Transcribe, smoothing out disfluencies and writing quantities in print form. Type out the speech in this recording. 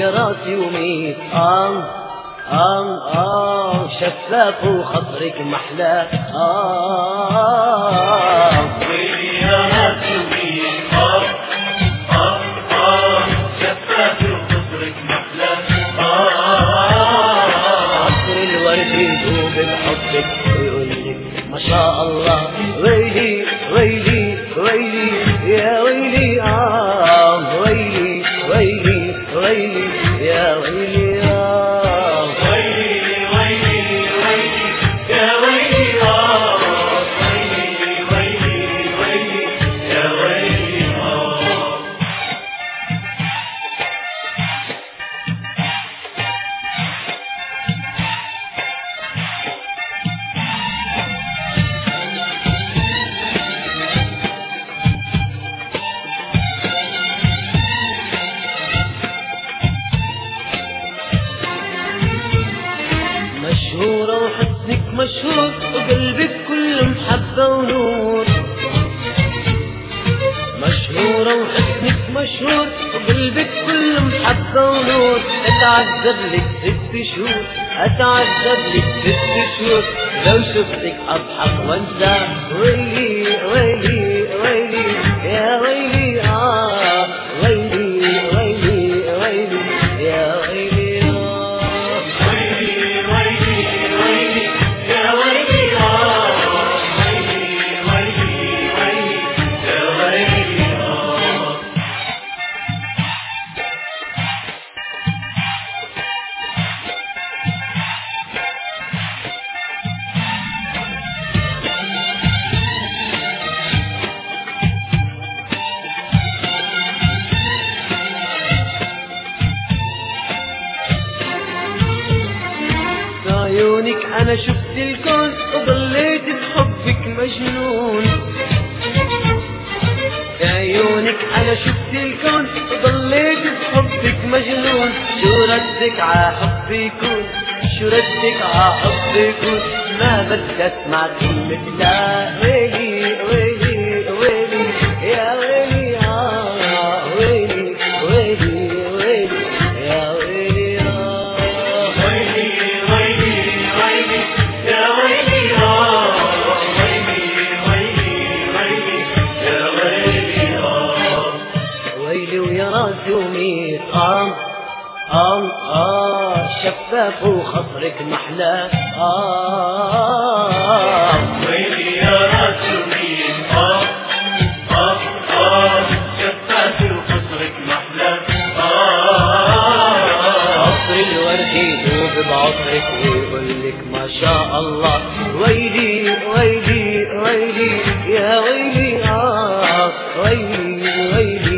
ويا راسي وميت شفاف وخطرك محلى ويلي يا راسي وميت شفاف وخطرك محلى عطر الورد يذوب بحبك ويقولك ما شاء الله ويلي ويلي ويلي يا ويلي ويلي ويلي ويلي يا ويلي مشهورة وحسنك مشهور وقلبك كله محبة ونور مشهورة وحسنك مشهور وقلبك كله محبة ونور اتعذب لك 6 شهور اتعذب لك 6 شهور لو شفتك اضحك وانسى ويلي ويلي ويلي يا ويلي ويلي ويلي ويلي يا ويلي عيونك انا شفت الكون وضليت بحبك مجنون عيونك انا شفت الكون وضليت بحبك مجنون شو ردك ع حبي يكون شو ردك ع حبي يكون ما بدي اسمع كلمة لا ويلي ويلي ويلي يا ويلي ويلي ويلي ويلي يا ويلي ويلي ويا راسي وميت شفاف وخطرك محلى ويلي يا راسي وميت شفاف وخطرك محلى عطر الورد يذوب بعطرك ويقولك ما شاء الله ويلي ويلي ويلي يا ويلي ويلي ويلي